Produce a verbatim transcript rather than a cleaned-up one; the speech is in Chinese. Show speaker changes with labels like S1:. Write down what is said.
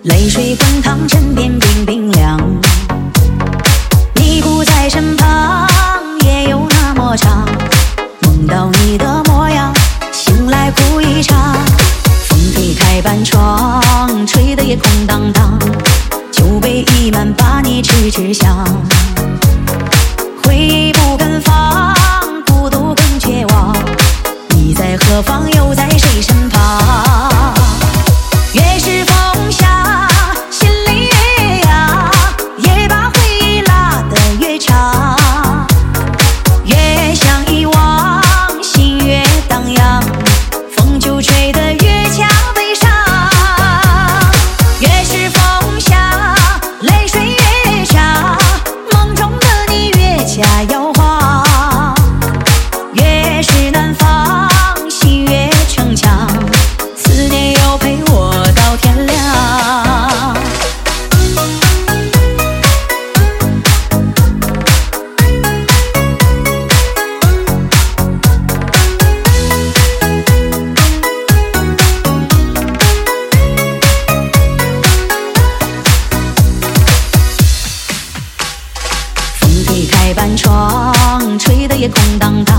S1: 泪水滚烫，枕边冰冰凉。你不在身旁，夜有那么长，梦到你的模样，醒来哭一场。风推开半窗，吹得夜空荡荡，酒杯溢满，把你痴痴想。回忆不肯放，孤独更绝望，你在何方，又在谁身旁？越是风下，心里越痒，也把回忆拉得越长。越想遗忘，心越荡漾，风就吹得越加悲伤。越是风下，泪水越长，梦中的你越加摇晃。越是南方，心越逞强，思念又陪我到天亮。风推开半窗，吹得夜空荡荡，